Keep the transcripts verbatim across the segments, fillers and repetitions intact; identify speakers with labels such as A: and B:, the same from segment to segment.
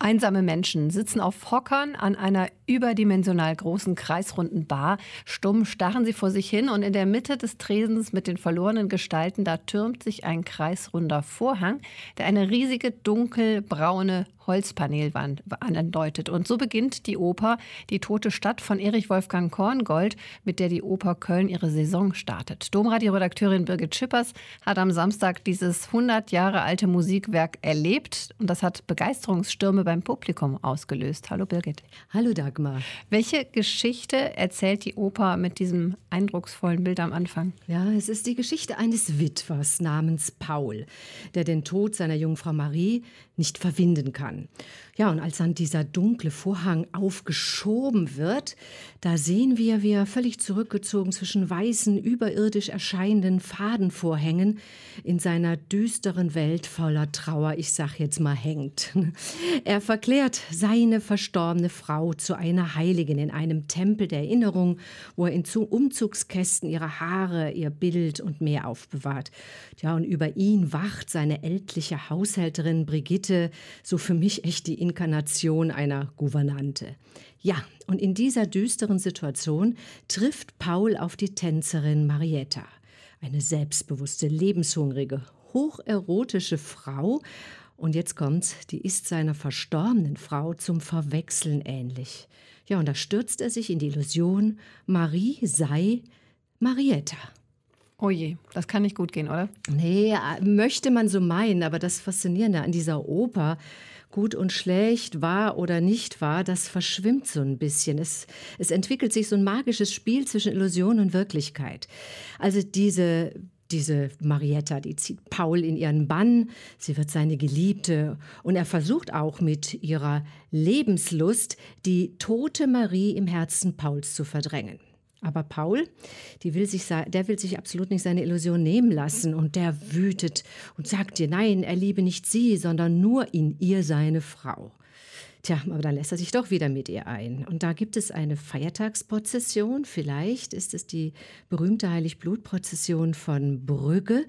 A: Einsame Menschen sitzen auf Hockern an einer überdimensional großen kreisrunden Bar. Stumm starren sie vor sich hin und in der Mitte des Tresens mit den verlorenen Gestalten, da türmt sich ein kreisrunder Vorhang, der eine riesige dunkelbraune Holzpanelwand andeutet. Und so beginnt die Oper Die tote Stadt von Erich Wolfgang Korngold, mit der die Oper Köln ihre Saison startet. Domradio-Redakteurin Birgit Schippers hat am Samstag dieses hundert Jahre alte Musikwerk erlebt und das hat Begeisterungsstürme beim Publikum ausgelöst. Hallo Birgit.
B: Hallo Dagmar.
A: Welche Geschichte erzählt die Oper mit diesem eindrucksvollen Bild am Anfang?
B: Ja, es ist die Geschichte eines Witwers namens Paul, der den Tod seiner Jungfrau Marie nicht verwinden kann. Ja, und als dann dieser dunkle Vorhang aufgeschoben wird, da sehen wir, wie er völlig zurückgezogen zwischen weißen, überirdisch erscheinenden Fadenvorhängen in seiner düsteren Welt voller Trauer, ich sag jetzt mal, hängt. Er verklärt seine verstorbene Frau zu einer Heiligen in einem Tempel der Erinnerung, wo er in Umzugskästen ihre Haare, ihr Bild und mehr aufbewahrt. Ja, und über ihn wacht seine ältliche Haushälterin Brigitte, so für mich echt die Inkarnation einer Gouvernante. Ja, und in dieser düsteren Situation trifft Paul auf die Tänzerin Marietta, eine selbstbewusste, lebenshungrige, hocherotische Frau. Und jetzt kommt's, die ist seiner verstorbenen Frau zum Verwechseln ähnlich. Ja, und da stürzt er sich in die Illusion, Marie sei Marietta.
A: Oh je, das kann nicht gut gehen, oder?
B: Nee, möchte man so meinen, aber das Faszinierende an dieser Oper, gut und schlecht, wahr oder nicht wahr, das verschwimmt so ein bisschen. Es, es entwickelt sich so ein magisches Spiel zwischen Illusion und Wirklichkeit. Also diese, diese Marietta, die zieht Paul in ihren Bann, sie wird seine Geliebte und er versucht auch mit ihrer Lebenslust, die tote Marie im Herzen Pauls zu verdrängen. Aber Paul, die will sich, der will sich absolut nicht seine Illusion nehmen lassen und der wütet und sagt ihr, nein, er liebe nicht sie, sondern nur in ihr seine Frau. Tja, aber dann lässt er sich doch wieder mit ihr ein. Und da gibt es eine Feiertagsprozession, vielleicht ist es die berühmte Heiligblutprozession von Brügge.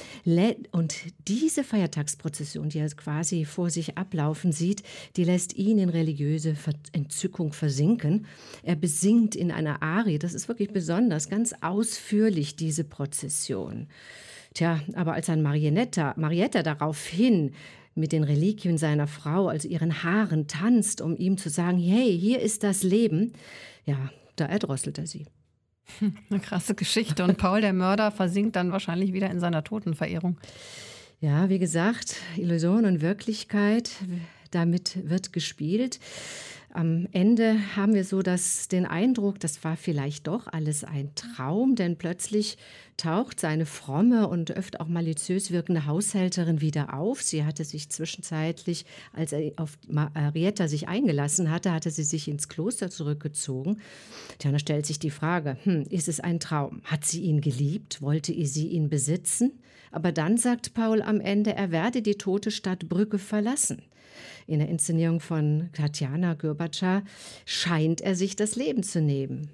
B: Und diese Feiertagsprozession, die er quasi vor sich ablaufen sieht, die lässt ihn in religiöse Entzückung versinken. Er besingt in einer Arie, das ist wirklich besonders, ganz ausführlich diese Prozession. Tja, aber als dann Marietta, Marietta daraufhin mit den Reliquien seiner Frau, also ihren Haaren, tanzt, um ihm zu sagen, hey, hier ist das Leben, ja, da erdrosselt er sie.
A: Eine krasse Geschichte. Und Paul, der Mörder, versinkt dann wahrscheinlich wieder in seiner Totenverehrung.
B: Ja, wie gesagt, Illusion und Wirklichkeit, damit wird gespielt. Am Ende haben wir so das, den Eindruck, das war vielleicht doch alles ein Traum, denn plötzlich taucht seine fromme und öfter auch maliziös wirkende Haushälterin wieder auf. Sie hatte sich zwischenzeitlich, als er auf Marietta sich eingelassen hatte, hatte sie sich ins Kloster zurückgezogen. Tja, da stellt sich die Frage, hm, ist es ein Traum? Hat sie ihn geliebt? Wollte sie ihn besitzen? Aber dann sagt Paul am Ende, er werde die tote Stadt Brügge verlassen. In der Inszenierung von Tatjana Görbatscha scheint er sich das Leben zu nehmen.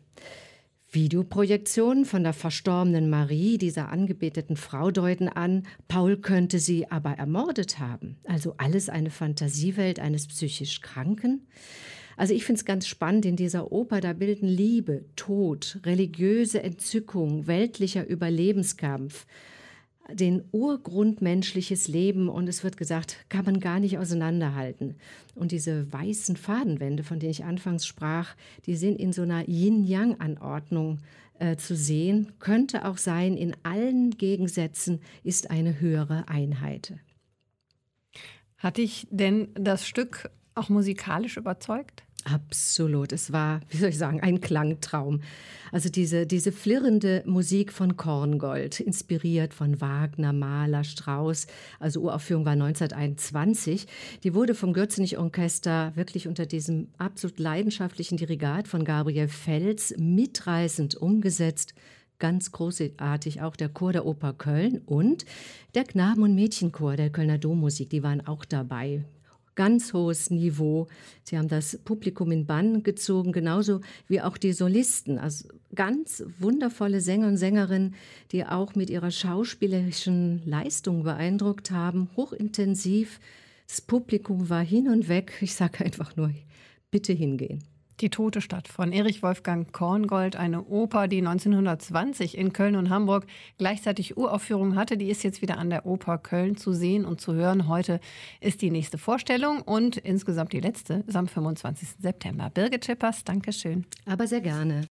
B: Videoprojektionen von der verstorbenen Marie, dieser angebeteten Frau, deuten an, Paul könnte sie aber ermordet haben. Also alles eine Fantasiewelt eines psychisch Kranken. Also ich finde es ganz spannend, in dieser Oper, da bilden Liebe, Tod, religiöse Entzückung, weltlicher Überlebenskampf, den Urgrund menschliches Leben und es wird gesagt, kann man gar nicht auseinanderhalten. Und diese weißen Fadenwände, von denen ich anfangs sprach, die sind in so einer Yin-Yang-Anordnung äh, zu sehen. Könnte auch sein, in allen Gegensätzen ist eine höhere Einheit.
A: Hat dich denn das Stück auch musikalisch überzeugt?
B: Absolut. Es war, wie soll ich sagen, ein Klangtraum. Also diese, diese flirrende Musik von Korngold, inspiriert von Wagner, Mahler, Strauss, also Uraufführung war neunzehnhunderteinundzwanzig, die wurde vom Gürzenich-Orchester wirklich unter diesem absolut leidenschaftlichen Dirigat von Gabriel Fels mitreißend umgesetzt. Ganz großartig auch der Chor der Oper Köln und der Knaben- und Mädchenchor der Kölner Dommusik, die waren auch dabei. Ganz hohes Niveau. Sie haben das Publikum in Bann gezogen, genauso wie auch die Solisten. Also ganz wundervolle Sänger und Sängerinnen, die auch mit ihrer schauspielerischen Leistung beeindruckt haben, hochintensiv. Das Publikum war hin und weg. Ich sage einfach nur, bitte hingehen.
A: Die Tote Stadt von Erich Wolfgang Korngold, eine Oper, die neunzehnhundertzwanzig in Köln und Hamburg gleichzeitig Uraufführungen hatte. Die ist jetzt wieder an der Oper Köln zu sehen und zu hören. Heute ist die nächste Vorstellung und insgesamt die letzte ist am fünfundzwanzigsten September. Birgit Schippers, Dankeschön.
B: Aber sehr gerne.